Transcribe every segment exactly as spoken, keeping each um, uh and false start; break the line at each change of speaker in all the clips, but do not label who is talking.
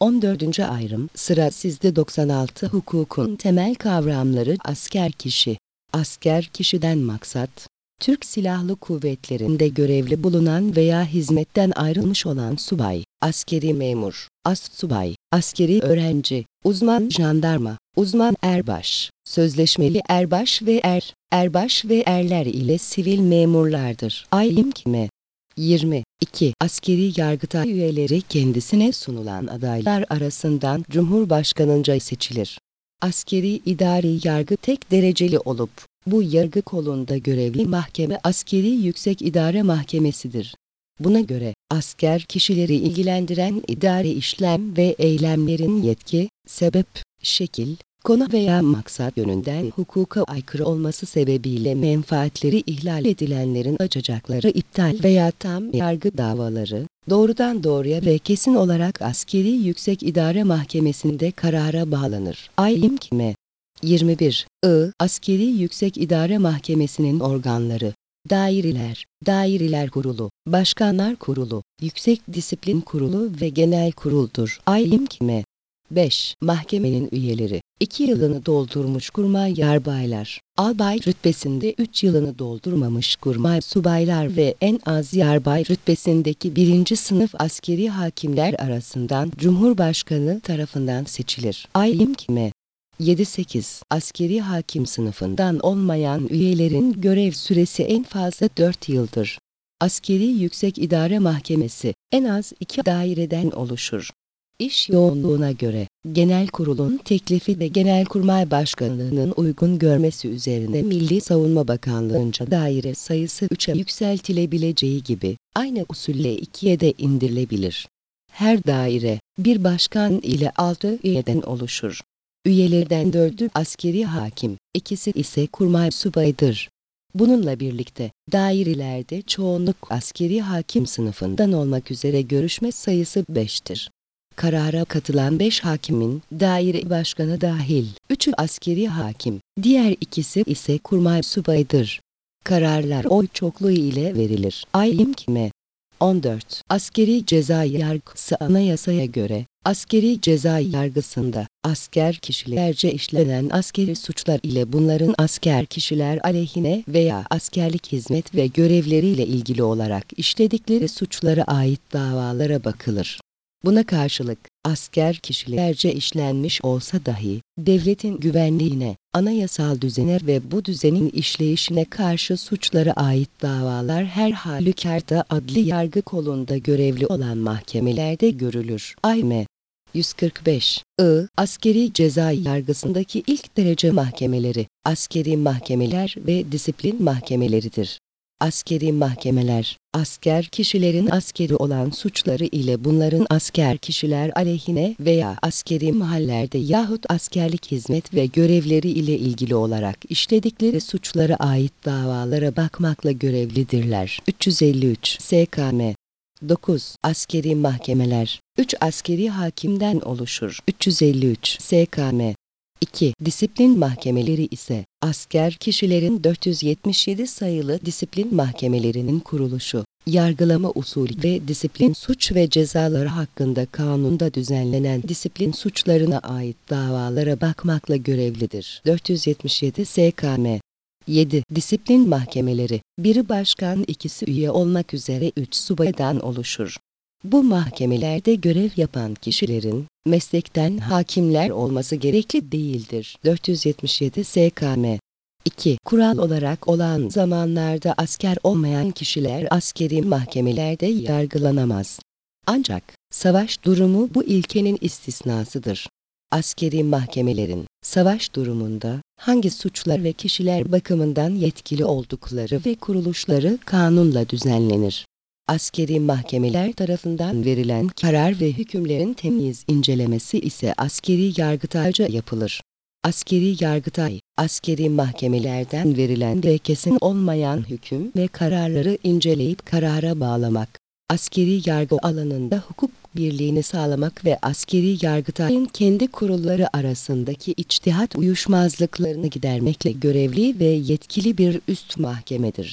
on dördüncü ayrım, sıra sizde doksan altı hukukun temel kavramları. Asker kişi. Asker kişiden maksat, Türk Silahlı Kuvvetleri'nde görevli bulunan veya hizmetten ayrılmış olan subay, askeri memur, astsubay, askeri öğrenci, uzman jandarma, uzman erbaş, sözleşmeli erbaş ve er, erbaş ve erler ile sivil memurlardır. Ayrım kime? yirmi iki. Askeri yargıtay üyeleri kendisine sunulan adaylar arasından Cumhurbaşkanınca seçilir. Askeri idari yargı tek dereceli olup, bu yargı kolunda görevli mahkeme Askeri Yüksek İdare Mahkemesi'dir. Buna göre, asker kişileri ilgilendiren idari işlem ve eylemlerin yetki, sebep, şekil, konu veya maksat yönünden hukuka aykırı olması sebebiyle menfaatleri ihlal edilenlerin açacakları iptal veya tam yargı davaları, doğrudan doğruya ve kesin olarak Askeri Yüksek İdare Mahkemesi'nde karara bağlanır. Ayrım kime? yirmi bir. I. Askeri Yüksek İdare Mahkemesi'nin organları. Daireler, Daireler Kurulu, Başkanlar Kurulu, Yüksek Disiplin Kurulu ve Genel Kuruldur. Ayrım kime? beş. Mahkemenin üyeleri. iki yılını doldurmuş kurmay yarbaylar, albay rütbesinde üç yılını doldurmamış kurmay subaylar ve en az yarbay rütbesindeki birinci sınıf askeri hakimler arasından Cumhurbaşkanı tarafından seçilir. Ayrım kime? yedi sekiz. Askeri hakim sınıfından olmayan üyelerin görev süresi en fazla dört yıldır. Askeri Yüksek İdare Mahkemesi en az iki daireden oluşur. İş yoğunluğuna göre, Genel Kurul'un teklifi ve Genelkurmay Başkanlığı'nın uygun görmesi üzerine Milli Savunma Bakanlığı'nca daire sayısı üçe yükseltilebileceği gibi, aynı usulle ikiye de indirilebilir. Her daire, bir başkan ile altı üyeden oluşur. Üyelerden dördü askeri hakim, ikisi ise kurmay subayıdır. Bununla birlikte, dairelerde çoğunluk askeri hakim sınıfından olmak üzere görüşme sayısı beştir. Karara katılan beş hakimin, daire başkanı dahil, üçü askeri hakim, diğer ikisi ise kurmay subayıdır. Kararlar oy çokluğu ile verilir. Ayrım kime? on dört. Askeri ceza yargısı anayasaya göre, askeri ceza yargısında, asker kişilerce işlenen askeri suçlar ile bunların asker kişiler aleyhine veya askerlik hizmet ve görevleriyle ilgili olarak işledikleri suçlara ait davalara bakılır. Buna karşılık, asker kişilerce işlenmiş olsa dahi, devletin güvenliğine, anayasal düzene ve bu düzenin işleyişine karşı suçlara ait davalar her halükarda adli yargı kolunda görevli olan mahkemelerde görülür. Ayme yüz kırk beş. I. Askeri ceza yargısındaki ilk derece mahkemeleri, askeri mahkemeler ve disiplin mahkemeleridir. Askeri mahkemeler, asker kişilerin askeri olan suçları ile bunların asker kişiler aleyhine veya askeri mahallerde yahut askerlik hizmet ve görevleri ile ilgili olarak işledikleri suçlara ait davalara bakmakla görevlidirler. üç yüz elli üç. S K M dokuz. Askeri mahkemeler, üç askeri hakimden oluşur. üç yüz elli üç. S K M iki. Disiplin mahkemeleri ise, asker kişilerin dört yüz yetmiş yedi sayılı disiplin mahkemelerinin kuruluşu, yargılama usulü ve disiplin suç ve cezaları hakkında kanunda düzenlenen disiplin suçlarına ait davalara bakmakla görevlidir. dört yüz yetmiş yedi. S K M yedi. Disiplin mahkemeleri, biri başkan, ikisi üye olmak üzere üç subaydan oluşur. Bu mahkemelerde görev yapan kişilerin, meslekten hakimler olması gerekli değildir. dört yüz yetmiş yedi. S K M iki. Kural olarak olan zamanlarda asker olmayan kişiler askeri mahkemelerde yargılanamaz. Ancak, savaş durumu bu ilkenin istisnasıdır. Askeri mahkemelerin, savaş durumunda, hangi suçlar ve kişiler bakımından yetkili oldukları ve kuruluşları kanunla düzenlenir. Askeri mahkemeler tarafından verilen karar ve hükümlerin temiz incelemesi ise askeri yargıtayca yapılır. Askeri yargıtay, askeri mahkemelerden verilen ve kesin olmayan hüküm ve kararları inceleyip karara bağlamak, askeri yargı alanında hukuk birliğini sağlamak ve askeri yargıtayın kendi kurulları arasındaki içtihat uyuşmazlıklarını gidermekle görevli ve yetkili bir üst mahkemedir.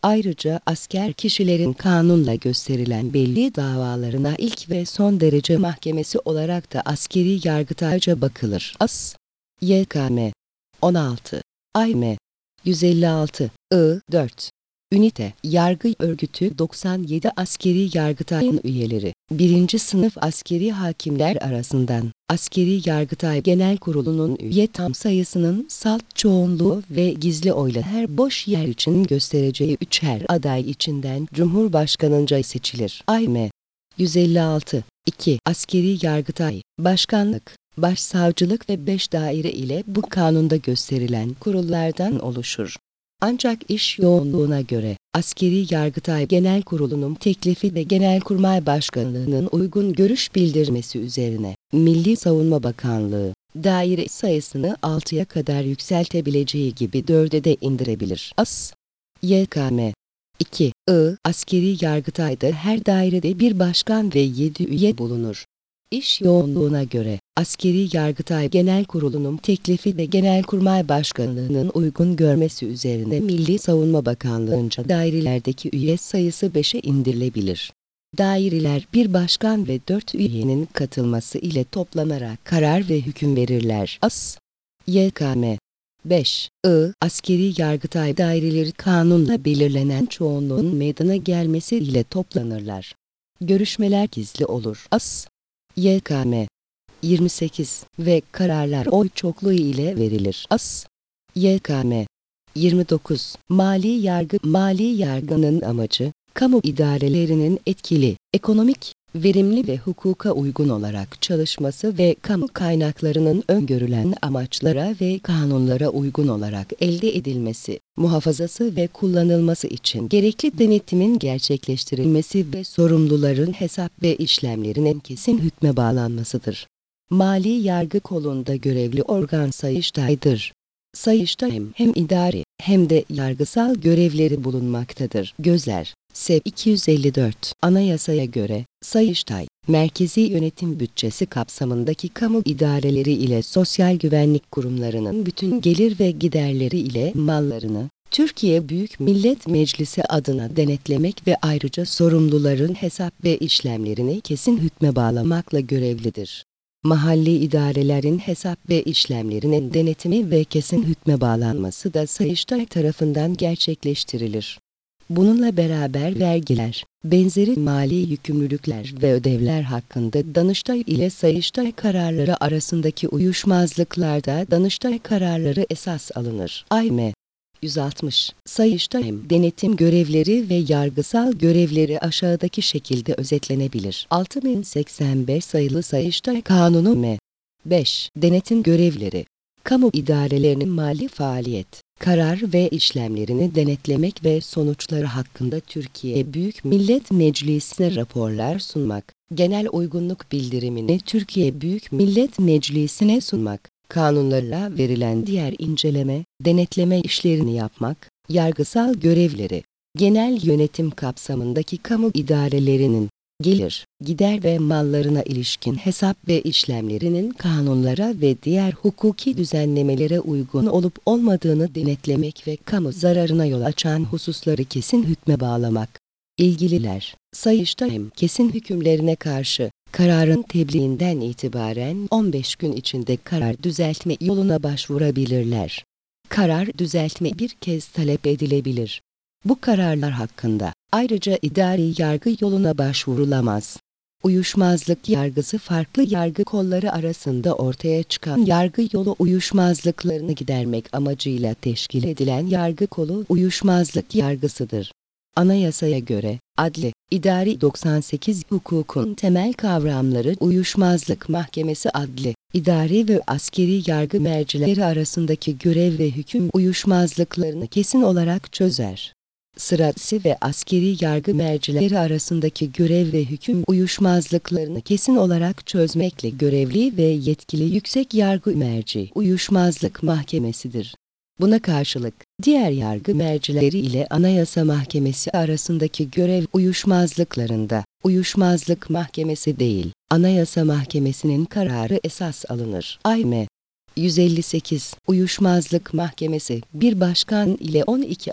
Ayrıca asker kişilerin kanunla gösterilen belli davalarına ilk ve son derece mahkemesi olarak da askeri yargıtayca bakılır. As. Y K M on altı A M yüz elli altı I dört Ünite Yargı Örgütü doksan yedi Askeri Yargıtay'ın üyeleri, birinci sınıf askeri hakimler arasından, Askeri Yargıtay Genel Kurulu'nun üye tam sayısının salt çoğunluğu ve gizli oyla her boş yer için göstereceği üçer aday içinden Cumhurbaşkanınca seçilir. A M yüz elli altı iki Askeri Yargıtay, Başkanlık, Başsavcılık ve beş daire ile bu kanunda gösterilen kurullardan oluşur. Ancak iş yoğunluğuna göre, Askeri Yargıtay Genel Kurulu'nun teklifi ve Genelkurmay Başkanlığı'nın uygun görüş bildirmesi üzerine, Milli Savunma Bakanlığı, daire sayısını altıya kadar yükseltebileceği gibi dörde de indirebilir. As. Y K M iki I Askeri Yargıtay'da her dairede bir başkan ve yedi üye bulunur. İş yoğunluğuna göre, Askeri Yargıtay Genel Kurulu'nun teklifi ve Genelkurmay Başkanlığı'nın uygun görmesi üzerine Milli Savunma Bakanlığı'nca dairelerdeki üye sayısı beşe indirilebilir. Daireler bir başkan ve dört üyenin katılması ile toplanarak karar ve hüküm verirler. As. Y K M beş I Askeri Yargıtay daireleri kanunla belirlenen çoğunluğun meydana gelmesi ile toplanırlar. Görüşmeler gizli olur. As. Y K M yirmi sekiz ve kararlar oy çokluğu ile verilir. As. Y K M yirmi dokuz Mali yargı Mali yargının amacı, kamu idarelerinin etkili, ekonomik, verimli ve hukuka uygun olarak çalışması ve kamu kaynaklarının öngörülen amaçlara ve kanunlara uygun olarak elde edilmesi, muhafazası ve kullanılması için gerekli denetimin gerçekleştirilmesi ve sorumluların hesap ve işlemlerinin kesin hükme bağlanmasıdır. Mali yargı kolunda görevli organ Sayıştay'dır. Sayıştay hem, hem idari hem de yargısal görevleri bulunmaktadır. Gözler S iki yüz elli dört Anayasaya göre, Sayıştay, merkezi yönetim bütçesi kapsamındaki kamu idareleri ile sosyal güvenlik kurumlarının bütün gelir ve giderleri ile mallarını, Türkiye Büyük Millet Meclisi adına denetlemek ve ayrıca sorumluların hesap ve işlemlerini kesin hükme bağlamakla görevlidir. Mahalli idarelerin hesap ve işlemlerinin denetimi ve kesin hükme bağlanması da Sayıştay tarafından gerçekleştirilir. Bununla beraber vergiler, benzeri mali yükümlülükler ve ödevler hakkında Danıştay ile Sayıştay kararları arasındaki uyuşmazlıklarda Danıştay kararları esas alınır. A M yüz altmış Sayıştay denetim görevleri ve yargısal görevleri aşağıdaki şekilde özetlenebilir. altı bin seksen beş sayılı Sayıştay Kanunu M beş Denetim görevleri, kamu idarelerinin mali faaliyet, karar ve işlemlerini denetlemek ve sonuçları hakkında Türkiye Büyük Millet Meclisi'ne raporlar sunmak, genel uygunluk bildirimini Türkiye Büyük Millet Meclisi'ne sunmak, kanunlarla verilen diğer inceleme, denetleme işlerini yapmak, yargısal görevleri, genel yönetim kapsamındaki kamu idarelerinin, gelir, gider ve mallarına ilişkin hesap ve işlemlerinin kanunlara ve diğer hukuki düzenlemelere uygun olup olmadığını denetlemek ve kamu zararına yol açan hususları kesin hükme bağlamak. İlgililer, Sayıştay kesin hükümlerine karşı, kararın tebliğinden itibaren on beş gün içinde karar düzeltme yoluna başvurabilirler. Karar düzeltme bir kez talep edilebilir. Bu kararlar hakkında ayrıca idari yargı yoluna başvurulamaz. Uyuşmazlık yargısı farklı yargı kolları arasında ortaya çıkan yargı yolu uyuşmazlıklarını gidermek amacıyla teşkil edilen yargı kolu uyuşmazlık yargısıdır. Anayasaya göre, adli, idari doksan sekiz hukukun temel kavramları uyuşmazlık mahkemesi adli, idari ve askeri yargı mercileri arasındaki görev ve hüküm uyuşmazlıklarını kesin olarak çözer. Sırası ve askeri yargı mercileri arasındaki görev ve hüküm uyuşmazlıklarını kesin olarak çözmekle görevli ve yetkili yüksek yargı merci uyuşmazlık mahkemesidir. Buna karşılık, diğer yargı mercileri ile Anayasa Mahkemesi arasındaki görev uyuşmazlıklarında, uyuşmazlık mahkemesi değil, Anayasa Mahkemesi'nin kararı esas alınır. A M yüz elli sekiz Uyuşmazlık Mahkemesi, bir başkan ile on iki asıl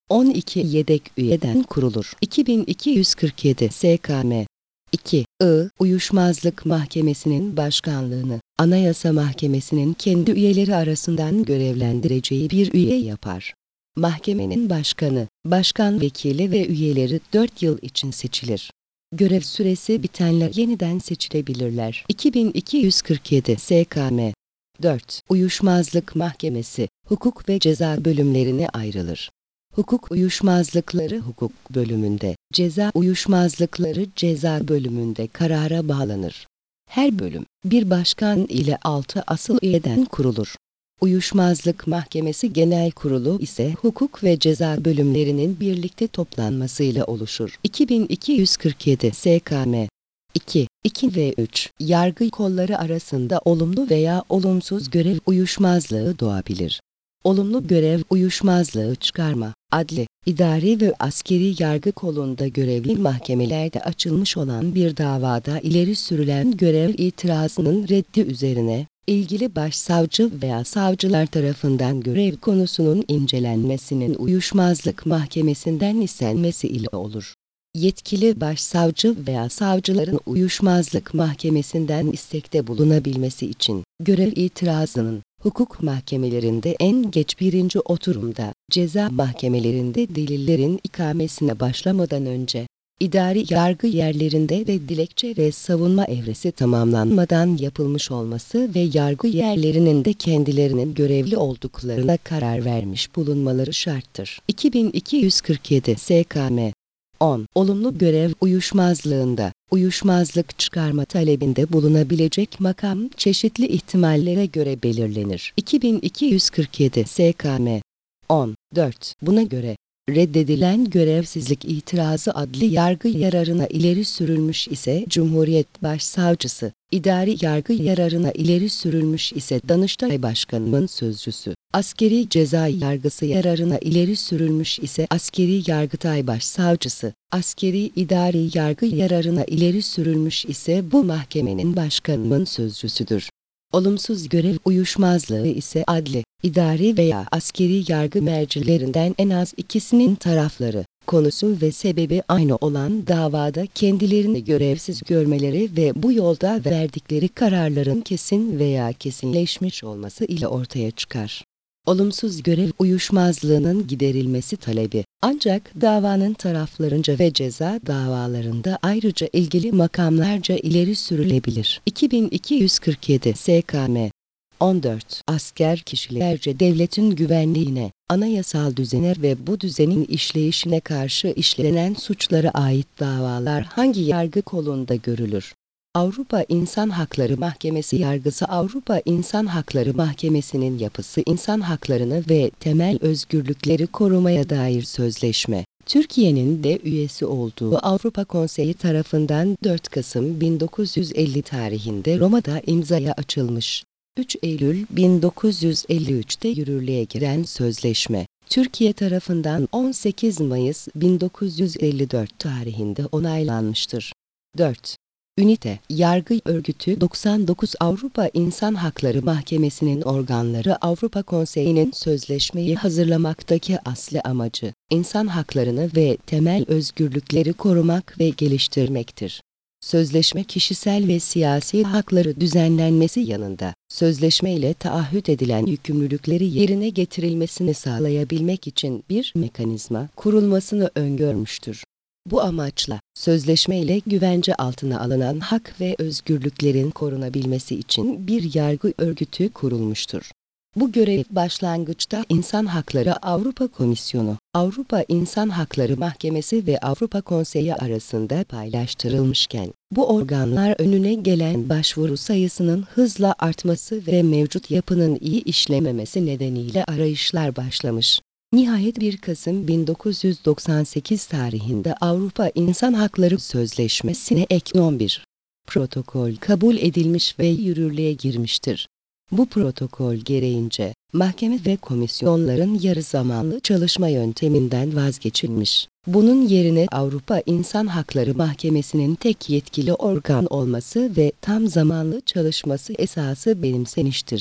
on iki yedek üyeden kurulur. iki bin iki yüz kırk yedi S K M iki. I. Uyuşmazlık Mahkemesi'nin başkanlığını, Anayasa Mahkemesi'nin kendi üyeleri arasından görevlendireceği bir üye yapar. Mahkemenin başkanı, başkan vekili ve üyeleri dört yıl için seçilir. Görev süresi bitenler yeniden seçilebilirler. iki bin iki yüz kırk yedi S K M dört. Uyuşmazlık Mahkemesi, hukuk ve ceza bölümlerine ayrılır. Hukuk uyuşmazlıkları hukuk bölümünde, ceza uyuşmazlıkları ceza bölümünde karara bağlanır. Her bölüm, bir başkan ile altı asıl üyeden kurulur. Uyuşmazlık Mahkemesi Genel Kurulu ise hukuk ve ceza bölümlerinin birlikte toplanmasıyla oluşur. iki bin iki yüz kırk yedi S K M iki. iki ve üç. Yargı kolları arasında olumlu veya olumsuz görev uyuşmazlığı doğabilir. Olumlu görev uyuşmazlığı çıkarma, adli, idari ve askeri yargı kolunda görevli mahkemelerde açılmış olan bir davada ileri sürülen görev itirazının reddi üzerine, ilgili başsavcı veya savcılar tarafından görev konusunun incelenmesinin uyuşmazlık mahkemesinden istenmesi ile olur. Yetkili başsavcı veya savcıların uyuşmazlık mahkemesinden istekte bulunabilmesi için, görev itirazının, hukuk mahkemelerinde en geç birinci oturumda, ceza mahkemelerinde delillerin ikamesine başlamadan önce, idari yargı yerlerinde ve dilekçe ve savunma evresi tamamlanmadan yapılmış olması ve yargı yerlerinin de kendilerinin görevli olduklarına karar vermiş bulunmaları şarttır. iki bin iki yüz kırk yedi S K M on. Olumlu görev uyuşmazlığında, uyuşmazlık çıkarma talebinde bulunabilecek makam çeşitli ihtimallere göre belirlenir. iki bin iki yüz kırk yedi S K M on. dört. Buna göre, reddedilen görevsizlik itirazı adli yargı yararına ileri sürülmüş ise Cumhuriyet Başsavcısı, idari yargı yararına ileri sürülmüş ise Danıştay Başkanı'nın sözcüsü, askeri ceza yargısı yararına ileri sürülmüş ise askeri Yargıtay Başsavcısı, askeri idari yargı yararına ileri sürülmüş ise bu mahkemenin başkanının sözcüsüdür. Olumsuz görev uyuşmazlığı ise adli, idari veya askeri yargı mercilerinden en az ikisinin tarafları, konusu ve sebebi aynı olan davada kendilerini görevsiz görmeleri ve bu yolda verdikleri kararların kesin veya kesinleşmiş olması ile ortaya çıkar. Olumsuz görev uyuşmazlığının giderilmesi talebi, ancak davanın taraflarınca ve ceza davalarında ayrıca ilgili makamlarca ileri sürülebilir. iki bin iki yüz kırk yedi S K M on dört. Asker kişilerce devletin güvenliğine, anayasal düzene ve bu düzenin işleyişine karşı işlenen suçlara ait davalar hangi yargı kolunda görülür? Avrupa İnsan Hakları Mahkemesi yargısı Avrupa İnsan Hakları Mahkemesi'nin yapısı insan haklarını ve temel özgürlükleri korumaya dair sözleşme. Türkiye'nin de üyesi olduğu Avrupa Konseyi tarafından dört Kasım bin dokuz yüz elli tarihinde Roma'da imzaya açılmış. üç Eylül bin dokuz yüz elli üç'te yürürlüğe giren sözleşme, Türkiye tarafından on sekiz Mayıs bin dokuz yüz elli dört tarihinde onaylanmıştır. dört. Ünite, Yargı Örgütü doksan dokuz Avrupa İnsan Hakları Mahkemesi'nin organları Avrupa Konseyi'nin sözleşmeyi hazırlamaktaki asli amacı, insan haklarını ve temel özgürlükleri korumak ve geliştirmektir. Sözleşme kişisel ve siyasi hakları düzenlenmesi yanında, sözleşme ile taahhüt edilen yükümlülükleri yerine getirilmesini sağlayabilmek için bir mekanizma kurulmasını öngörmüştür. Bu amaçla, sözleşme ile güvence altına alınan hak ve özgürlüklerin korunabilmesi için bir yargı örgütü kurulmuştur. Bu görev başlangıçta İnsan Hakları Avrupa Komisyonu, Avrupa İnsan Hakları Mahkemesi ve Avrupa Konseyi arasında paylaştırılmışken, bu organlar önüne gelen başvuru sayısının hızla artması ve mevcut yapının iyi işlememesi nedeniyle arayışlar başlamış. Nihayet bir Kasım bin dokuz yüz doksan sekiz tarihinde Avrupa İnsan Hakları Sözleşmesi'ne ek on bir protokol kabul edilmiş ve yürürlüğe girmiştir. Bu protokol gereğince, mahkeme ve komisyonların yarı zamanlı çalışma yönteminden vazgeçilmiş. Bunun yerine Avrupa İnsan Hakları Mahkemesi'nin tek yetkili organ olması ve tam zamanlı çalışması esası benimsenmiştir.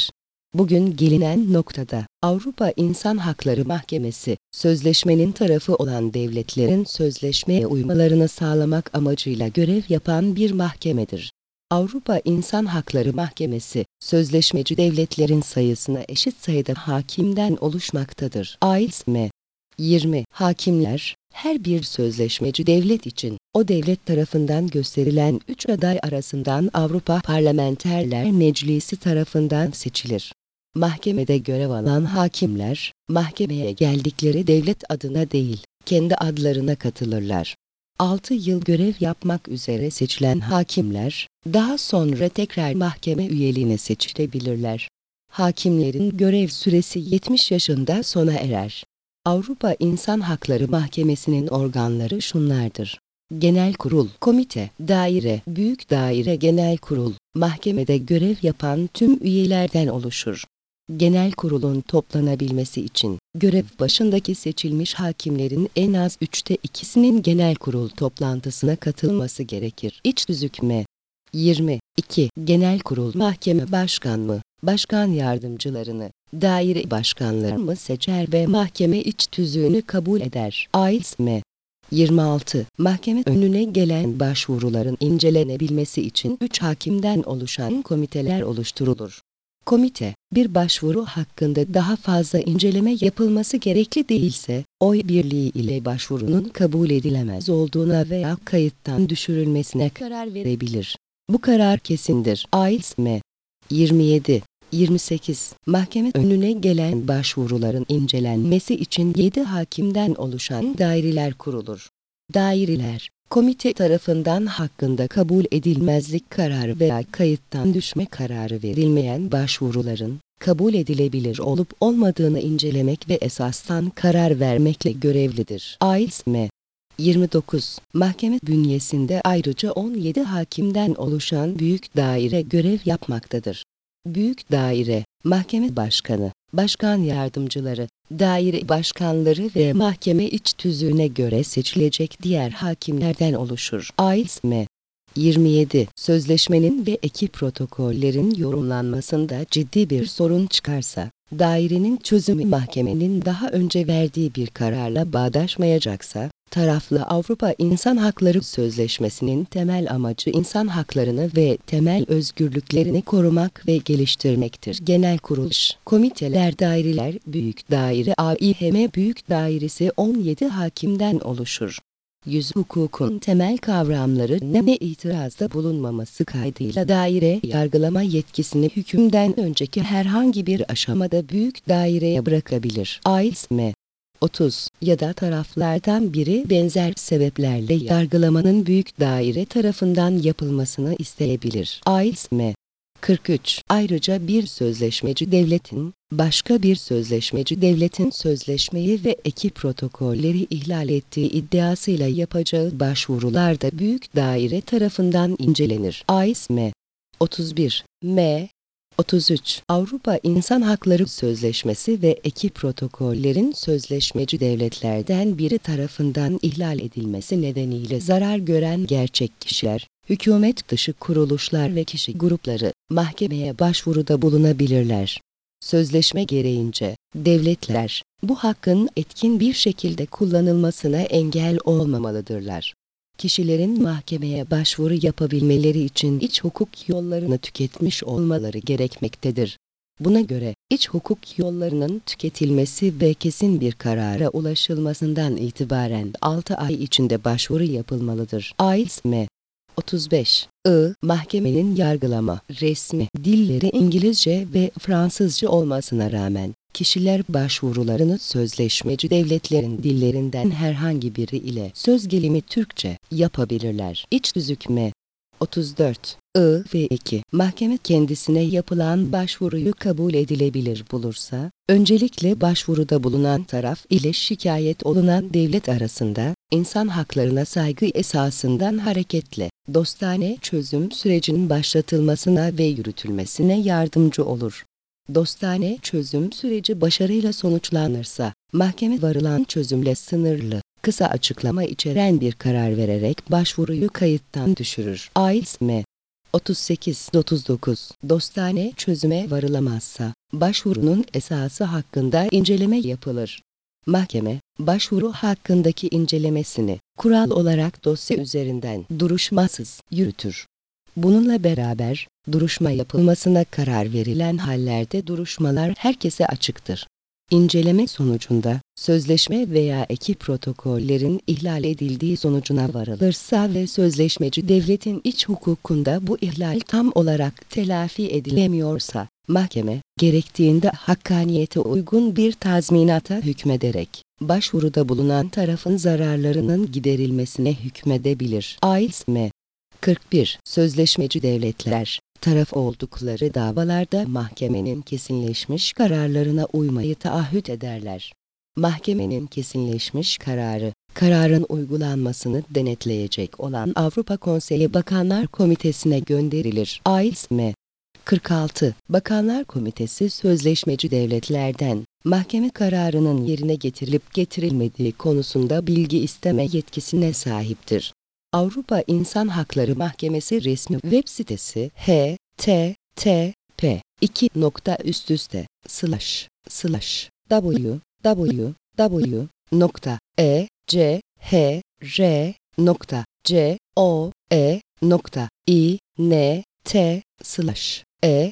Bugün gelinen noktada Avrupa İnsan Hakları Mahkemesi, sözleşmenin tarafı olan devletlerin sözleşmeye uymalarını sağlamak amacıyla görev yapan bir mahkemedir. Avrupa İnsan Hakları Mahkemesi, sözleşmeci devletlerin sayısına eşit sayıda hakimden oluşmaktadır. A İ S M yirmi Hakimler, her bir sözleşmeci devlet için, o devlet tarafından gösterilen üç aday arasından Avrupa Parlamenterler Meclisi tarafından seçilir. Mahkemede görev alan hakimler, mahkemeye geldikleri devlet adına değil, kendi adlarına katılırlar. altı yıl görev yapmak üzere seçilen hakimler, daha sonra tekrar mahkeme üyeliğine seçilebilirler. Hakimlerin görev süresi yetmiş yaşında sona erer. Avrupa İnsan Hakları Mahkemesi'nin organları şunlardır: Genel Kurul, Komite, Daire, Büyük Daire Genel Kurul, mahkemede görev yapan tüm üyelerden oluşur. Genel kurulun toplanabilmesi için, görev başındaki seçilmiş hakimlerin en az üçte ikisinin genel kurul toplantısına katılması gerekir. İç tüzükme yirmi iki Genel kurul mahkeme başkanı, başkan yardımcılarını, daire başkanlarını seçer ve mahkeme iç tüzüğünü kabul eder. A İ S M yirmi altı Mahkeme önüne gelen başvuruların incelenebilmesi için üç hakimden oluşan komiteler oluşturulur. Komite, bir başvuru hakkında daha fazla inceleme yapılması gerekli değilse, oy birliği ile başvurunun kabul edilemez olduğuna veya kayıttan düşürülmesine karar verebilir. Bu karar kesindir. A İ S M yirmi yedi yirmi sekiz Mahkeme önüne gelen başvuruların incelenmesi için yedi hakimden oluşan daireler kurulur. Daireler, komite tarafından hakkında kabul edilmezlik kararı veya kayıttan düşme kararı verilmeyen başvuruların, kabul edilebilir olup olmadığını incelemek ve esastan karar vermekle görevlidir. A İ S M yirmi dokuz Mahkeme bünyesinde ayrıca on yedi hakimden oluşan büyük daire görev yapmaktadır. Büyük daire, mahkeme başkanı, başkan yardımcıları, daire başkanları ve mahkeme iç tüzüğüne göre seçilecek diğer hakimlerden oluşur. A İ S M yirmi yedi Sözleşmenin ve ek protokollerin yorumlanmasında ciddi bir sorun çıkarsa, dairenin çözümü mahkemenin daha önce verdiği bir kararla bağdaşmayacaksa, taraflı Avrupa İnsan Hakları Sözleşmesi'nin temel amacı insan haklarını ve temel özgürlüklerini korumak ve geliştirmektir. Genel kuruluş, komiteler, daireler, büyük daire, A İ H M büyük dairesi on yedi hakimden oluşur. Yüz hukukun temel kavramları ne itirazda bulunmaması kaydıyla daire yargılama yetkisini hükümden önceki herhangi bir aşamada büyük daireye bırakabilir. A İ S M otuz ya da taraflardan biri benzer sebeplerle yargılamanın büyük daire tarafından yapılmasını isteyebilir. A İ S M kırk üç Ayrıca bir sözleşmeci devletin, başka bir sözleşmeci devletin sözleşmeyi ve ek protokolleri ihlal ettiği iddiasıyla yapacağı başvurular da büyük daire tarafından incelenir. A İ S M otuz bir M otuz üç Avrupa İnsan Hakları Sözleşmesi ve ek protokollerin sözleşmeci devletlerden biri tarafından ihlal edilmesi nedeniyle zarar gören gerçek kişiler, hükümet dışı kuruluşlar ve kişi grupları mahkemeye başvuruda bulunabilirler. Sözleşme gereğince devletler bu hakkın etkin bir şekilde kullanılmasına engel olmamalıdırlar. Kişilerin mahkemeye başvuru yapabilmeleri için iç hukuk yollarını tüketmiş olmaları gerekmektedir. Buna göre, iç hukuk yollarının tüketilmesi ve kesin bir karara ulaşılmasından itibaren altı ay içinde başvuru yapılmalıdır. A İ S M otuz beş I Mahkemenin yargılama, resmi dilleri İngilizce ve Fransızca olmasına rağmen, kişiler başvurularını sözleşmeci devletlerin dillerinden herhangi biri ile söz gelimi Türkçe yapabilirler. İç tüzükme otuz dört I ve iki Mahkeme kendisine yapılan başvuruyu kabul edilebilir bulursa, öncelikle başvuruda bulunan taraf ile şikayet olunan devlet arasında, insan haklarına saygı esasından hareketle, dostane çözüm sürecinin başlatılmasına ve yürütülmesine yardımcı olur. Dostane çözüm süreci başarıyla sonuçlanırsa, mahkeme varılan çözümle sınırlı, kısa açıklama içeren bir karar vererek başvuruyu kayıttan düşürür. A İ S M otuz sekiz otuz dokuz Dostane çözüme varılamazsa, başvurunun esası hakkında inceleme yapılır. Mahkeme, başvuru hakkındaki incelemesini, kural olarak dosya üzerinden duruşmasız yürütür. Bununla beraber, duruşma yapılmasına karar verilen hallerde duruşmalar herkese açıktır. İnceleme sonucunda, sözleşme veya ek protokollerin ihlal edildiği sonucuna varılırsa ve sözleşmeci devletin iç hukukunda bu ihlal tam olarak telafi edilemiyorsa, mahkeme, gerektiğinde hakkaniyete uygun bir tazminata hükmederek, başvuruda bulunan tarafın zararlarının giderilmesine hükmedebilir. A İS M kırk bir Sözleşmeci devletler, taraf oldukları davalarda mahkemenin kesinleşmiş kararlarına uymayı taahhüt ederler. Mahkemenin kesinleşmiş kararı, kararın uygulanmasını denetleyecek olan Avrupa Konseyi Bakanlar Komitesi'ne gönderilir. A İS M kırk altı Bakanlar Komitesi sözleşmeci devletlerden, mahkeme kararının yerine getirilip getirilmediği konusunda bilgi isteme yetkisine sahiptir. Avrupa İnsan Hakları Mahkemesi resmi web sitesi h t t p iki nokta üst üste slash slash w w w nokta e c h r nokta c o e nokta i n t slash e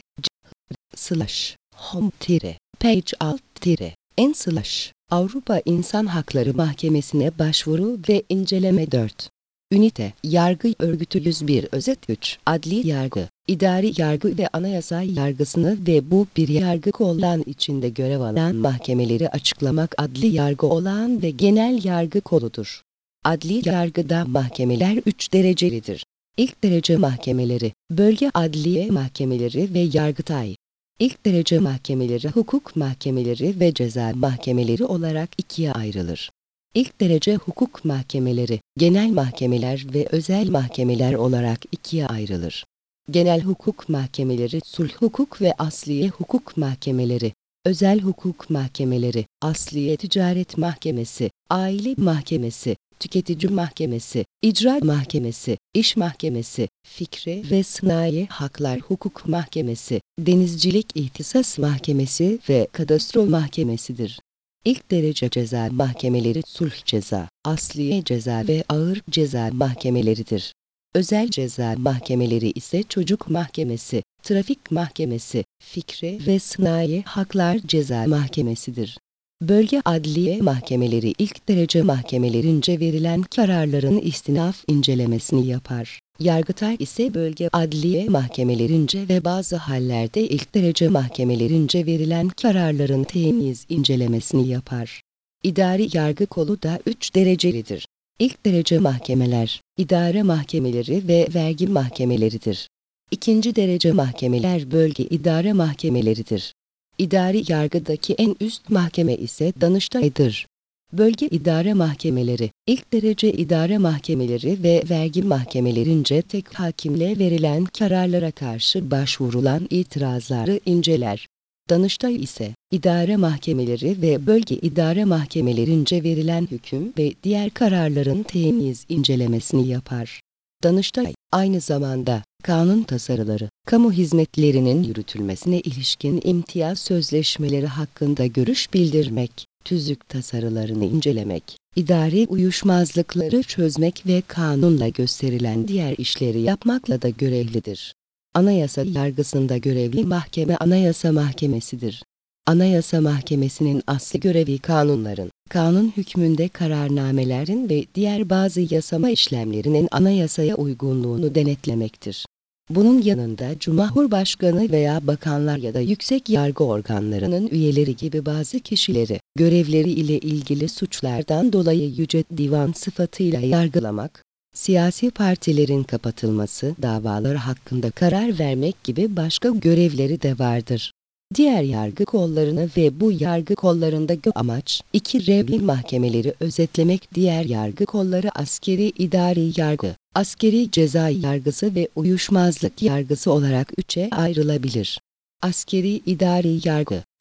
slash home tire page alt tire n slash Avrupa İnsan Hakları Mahkemesi'ne başvuru ve inceleme dört Ünite, Yargı Örgütü yüz bir Özet üç Adli yargı, idari yargı ve anayasa yargısını ve bu bir yargı kollarının içinde görev alan mahkemeleri açıklamak adli yargı olağan ve genel yargı koludur. Adli yargıda mahkemeler üç derecelidir. İlk derece mahkemeleri, bölge adliye mahkemeleri ve Yargıtay. İlk derece mahkemeleri hukuk mahkemeleri ve ceza mahkemeleri olarak ikiye ayrılır. İlk derece hukuk mahkemeleri, genel mahkemeler ve özel mahkemeler olarak ikiye ayrılır. Genel hukuk mahkemeleri, sulh hukuk ve asliye hukuk mahkemeleri, özel hukuk mahkemeleri, asliye ticaret mahkemesi, aile mahkemesi, tüketici mahkemesi, icra mahkemesi, iş mahkemesi, fikri ve sınai haklar hukuk mahkemesi, denizcilik ihtisas mahkemesi ve kadastro mahkemesidir. İlk derece ceza mahkemeleri sulh ceza, asliye ceza ve ağır ceza mahkemeleridir. Özel ceza mahkemeleri ise çocuk mahkemesi, trafik mahkemesi, fikri ve sınai haklar ceza mahkemesidir. Bölge adliye mahkemeleri ilk derece mahkemelerince verilen kararların istinaf incelemesini yapar. Yargıtay ise bölge adliye mahkemelerince ve bazı hallerde ilk derece mahkemelerince verilen kararların temiz incelemesini yapar. İdari yargı kolu da üç derecelidir. İlk derece mahkemeler, idare mahkemeleri ve vergi mahkemeleridir. İkinci derece mahkemeler bölge idare mahkemeleridir. İdari yargıdaki en üst mahkeme ise Danıştay'dır. Bölge idare mahkemeleri, ilk derece idare mahkemeleri ve vergi mahkemelerince tek hakimle verilen kararlara karşı başvurulan itirazları inceler. Danıştay ise, idare mahkemeleri ve bölge idare mahkemelerince verilen hüküm ve diğer kararların temiz incelemesini yapar. Danıştay, aynı zamanda, kanun tasarıları, kamu hizmetlerinin yürütülmesine ilişkin imtiyaz sözleşmeleri hakkında görüş bildirmek, tüzük tasarılarını incelemek, idari uyuşmazlıkları çözmek ve kanunla gösterilen diğer işleri yapmakla da görevlidir. Anayasa yargısında görevli mahkeme Anayasa Mahkemesidir. Anayasa Mahkemesi'nin asli görevi kanunların, kanun hükmünde kararnamelerin ve diğer bazı yasama işlemlerinin anayasaya uygunluğunu denetlemektir. Bunun yanında Cumhurbaşkanı veya bakanlar ya da yüksek yargı organlarının üyeleri gibi bazı kişileri, görevleri ile ilgili suçlardan dolayı Yüce Divan sıfatıyla yargılamak, siyasi partilerin kapatılması, davaları hakkında karar vermek gibi başka görevleri de vardır. Diğer yargı kollarını ve bu yargı kollarındaki amaç, iki revli mahkemeleri özetlemek diğer yargı kolları askeri idari yargı, askeri ceza yargısı ve uyuşmazlık yargısı olarak üçe ayrılabilir. Askeri idari yargı,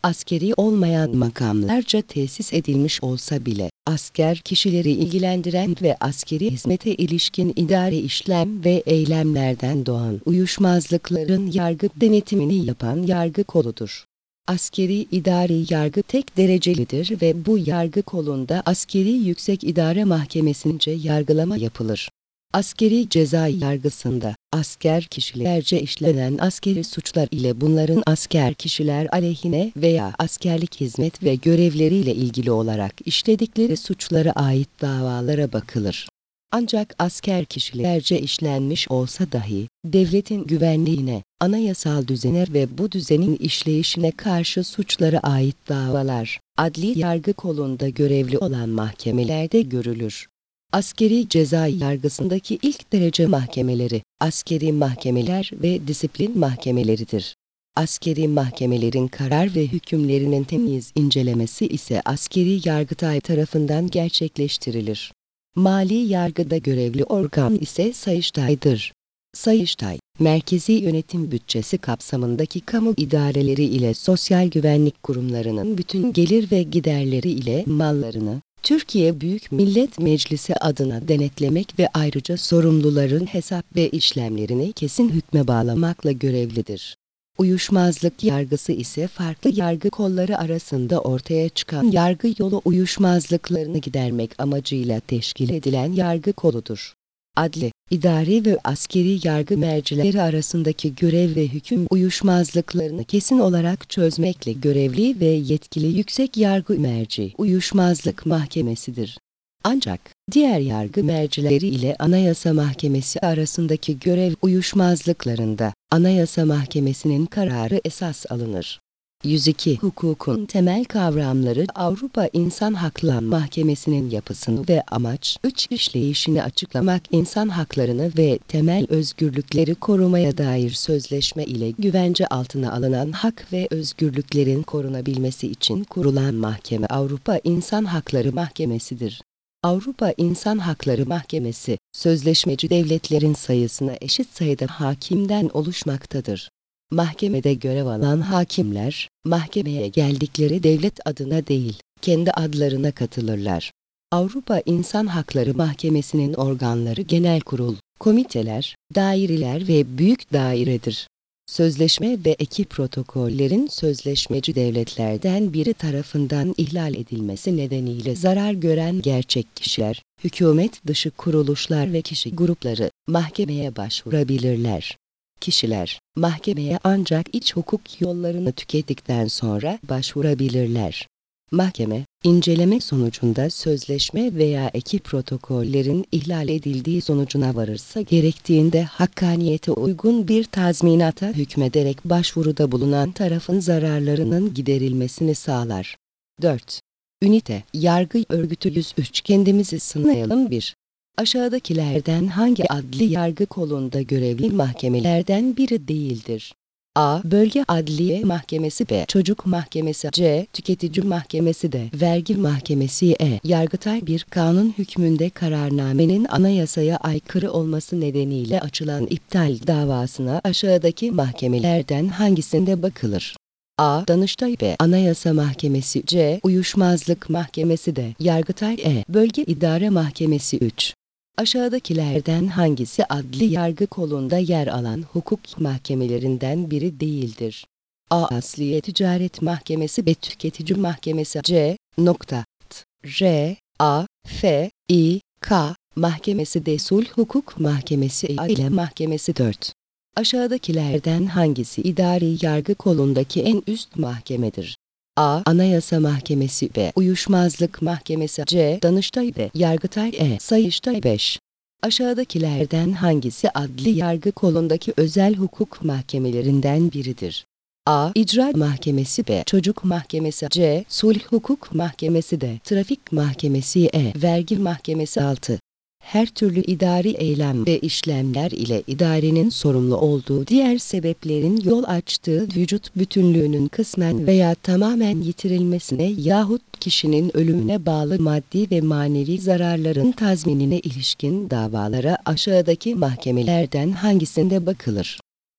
Askeri olmayan makamlarca tesis edilmiş olsa bile, asker kişileri ilgilendiren ve askeri hizmete ilişkin idari işlem ve eylemlerden doğan uyuşmazlıkların yargı denetimini yapan yargı koludur. Askeri idari yargı tek derecelidir ve bu yargı kolunda Askeri Yüksek İdare Mahkemesi'nce yargılama yapılır. Askeri ceza yargısında, asker kişilerce işlenen askeri suçlar ile bunların asker kişiler aleyhine veya askerlik hizmet ve görevleriyle ilgili olarak işledikleri suçlara ait davalara bakılır. Ancak asker kişilerce işlenmiş olsa dahi, devletin güvenliğine, anayasal düzene ve bu düzenin işleyişine karşı suçlara ait davalar, adli yargı kolunda görevli olan mahkemelerde görülür. Askeri ceza yargısındaki ilk derece mahkemeleri, askeri mahkemeler ve disiplin mahkemeleridir. Askeri mahkemelerin karar ve hükümlerinin temiz incelemesi ise askeri Yargıtay tarafından gerçekleştirilir. Mali yargıda görevli organ ise Sayıştay'dır. Sayıştay, merkezi yönetim bütçesi kapsamındaki kamu idareleri ile sosyal güvenlik kurumlarının bütün gelir ve giderleri ile mallarını, Türkiye Büyük Millet Meclisi adına denetlemek ve ayrıca sorumluların hesap ve işlemlerini kesin hükme bağlamakla görevlidir. Uyuşmazlık yargısı ise farklı yargı kolları arasında ortaya çıkan yargı yolu uyuşmazlıklarını gidermek amacıyla teşkil edilen yargı koludur. Adli, idari ve askeri yargı mercileri arasındaki görev ve hüküm uyuşmazlıklarını kesin olarak çözmekle görevli ve yetkili yüksek yargı merci Uyuşmazlık Mahkemesidir. Ancak, diğer yargı mercileri ile Anayasa Mahkemesi arasındaki görev uyuşmazlıklarında, Anayasa Mahkemesi'nin kararı esas alınır. yüz iki Hukukun temel kavramları Avrupa İnsan Hakları Mahkemesi'nin yapısını ve amaç üç işleyişini açıklamak insan haklarını ve temel özgürlükleri korumaya dair sözleşme ile güvence altına alınan hak ve özgürlüklerin korunabilmesi için kurulan mahkeme Avrupa İnsan Hakları Mahkemesi'dir. Avrupa İnsan Hakları Mahkemesi, sözleşmeci devletlerin sayısına eşit sayıda hakimden oluşmaktadır. Mahkemede görev alan hakimler, mahkemeye geldikleri devlet adına değil, kendi adlarına katılırlar. Avrupa İnsan Hakları Mahkemesi'nin organları genel kurul, komiteler, daireler ve büyük dairedir. Sözleşme ve ek protokollerin sözleşmeci devletlerden biri tarafından ihlal edilmesi nedeniyle zarar gören gerçek kişiler, hükümet dışı kuruluşlar ve kişi grupları mahkemeye başvurabilirler. Kişiler, mahkemeye ancak iç hukuk yollarını tükettikten sonra başvurabilirler. Mahkeme, inceleme sonucunda sözleşme veya ek protokollerin ihlal edildiği sonucuna varırsa gerektiğinde hakkaniyete uygun bir tazminata hükmederek başvuruda bulunan tarafın zararlarının giderilmesini sağlar. dört. Ünite, Yargı Örgütü yüz üç Kendimizi sınayalım bir. Aşağıdakilerden hangi adli yargı kolunda görevli mahkemelerden biri değildir? A. Bölge Adliye Mahkemesi B. Çocuk Mahkemesi C. Tüketici Mahkemesi D. Vergi Mahkemesi E. Yargıtay bir kanun hükmünde kararnamenin anayasaya aykırı olması nedeniyle açılan iptal davasına aşağıdaki mahkemelerden hangisinde bakılır? A. Danıştay B. Anayasa Mahkemesi C. Uyuşmazlık Mahkemesi D. Yargıtay E. Bölge İdare Mahkemesi üç. Aşağıdakilerden hangisi adli yargı kolunda yer alan hukuk mahkemelerinden biri değildir? A. Asliye Ticaret Mahkemesi B. Tüketici Mahkemesi C. Nokta. T. R. A. F. İ. K. Mahkemesi D. Sulh Hukuk Mahkemesi E. Aile Mahkemesi dört. Aşağıdakilerden hangisi idari yargı kolundaki en üst mahkemedir? A. Anayasa Mahkemesi B. Uyuşmazlık Mahkemesi C. Danıştay B. Yargıtay E. Sayıştay beş. Aşağıdakilerden hangisi adli yargı kolundaki özel hukuk mahkemelerinden biridir? A. İcra Mahkemesi B. Çocuk Mahkemesi C. Sulh Hukuk Mahkemesi D. Trafik Mahkemesi E. Vergi Mahkemesi altı. Her türlü idari eylem ve işlemler ile idarenin sorumlu olduğu diğer sebeplerin yol açtığı vücut bütünlüğünün kısmen veya tamamen yitirilmesine yahut kişinin ölümüne bağlı maddi ve manevi zararların tazminine ilişkin davalara aşağıdaki mahkemelerden hangisinde bakılır?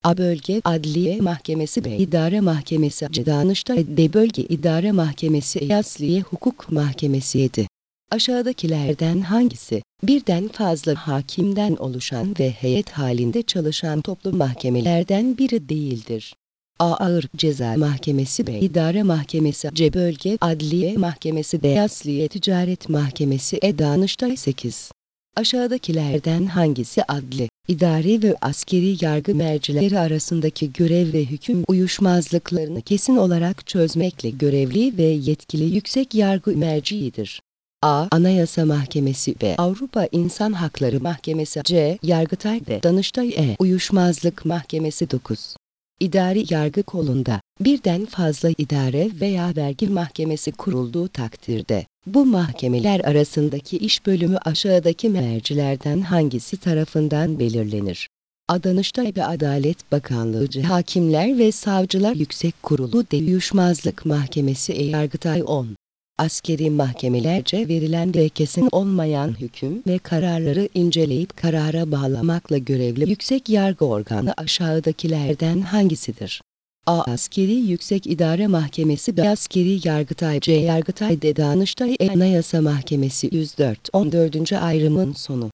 A. Bölge Adliye Mahkemesi B. İdare Mahkemesi C. Danıştay D. Bölge İdare Mahkemesi E. Asliye Hukuk Mahkemesi yedi. Aşağıdakilerden hangisi, birden fazla hakimden oluşan ve heyet halinde çalışan toplu mahkemelerden biri değildir? A. Ağır Ceza Mahkemesi B. İdare Mahkemesi C. Bölge Adliye Mahkemesi D. Asliye Ticaret Mahkemesi E. Danıştay sekiz. Aşağıdakilerden hangisi adli, idari ve askeri yargı mercileri arasındaki görev ve hüküm uyuşmazlıklarını kesin olarak çözmekle görevli ve yetkili yüksek yargı merciidir? A. Anayasa Mahkemesi B. Avrupa İnsan Hakları Mahkemesi C. Yargıtay D. Danıştay E. Uyuşmazlık Mahkemesi dokuz. İdari yargı kolunda birden fazla idare veya vergi mahkemesi kurulduğu takdirde, bu mahkemeler arasındaki iş bölümü aşağıdaki mercilerden hangisi tarafından belirlenir? A. Danıştay ve Adalet Bakanlığı C. Hakimler ve Savcılar Yüksek Kurulu D. Uyuşmazlık Mahkemesi E. Yargıtay on. Askeri mahkemelerce verilen ve kesin olmayan hüküm ve kararları inceleyip karara bağlamakla görevli yüksek yargı organı aşağıdakilerden hangisidir? A. Askeri Yüksek İdare Mahkemesi B. Askeri Yargıtay C. Yargıtay D. Danıştay E. Anayasa Mahkemesi yüz dört. on dördüncü ayrımın sonu.